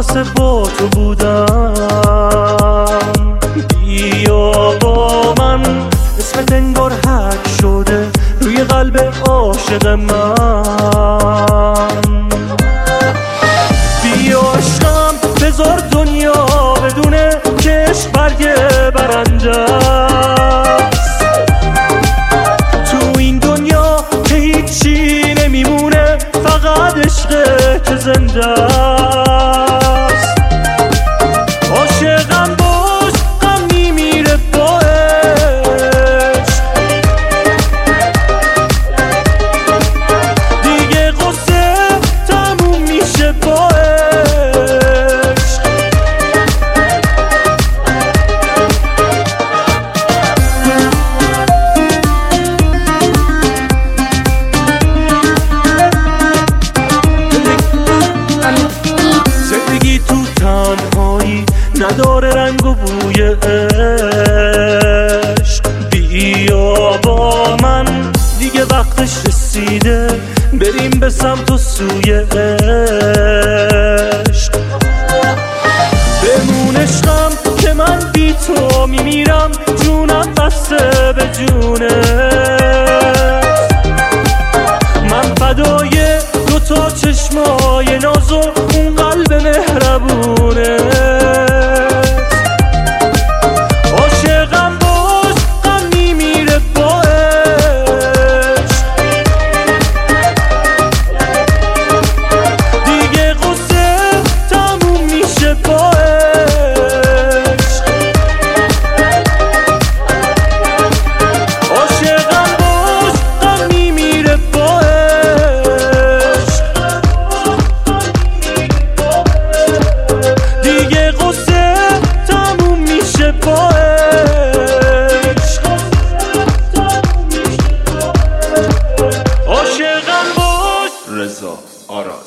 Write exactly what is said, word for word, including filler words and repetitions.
واسه با تو بودم. بیا با من، اسمت انگار حک شده روی قلب عاشق من. بیا عشقم بذار دنیا بدونه که عشق برگ برنده است. تو این دنیا که هیچی نمیمونه، فقط عشق که زنده است. عاشقم باش، غم میمیره با عشق. دیگه قصه تموم میشه با عشق. زندگی تو تنهایی نداره رنگ و بوی عشق. بیا با من، دیگه وقتش رسیده بریم به سمت و سوی عشق. بمون عشقم که من بی تو میمیرم، جونم بسته به جونت. من فدای دو تا چشمای ناز و اون قلب مهربونه. عاشقم باش، غم میمیره با عشق. دیگه قصه تموم میشه با عشق. عاشقم باش، غم میمیره با عشق. دیگه قصه تموم میشه با عشق. عاشقم باش. رضا آراز.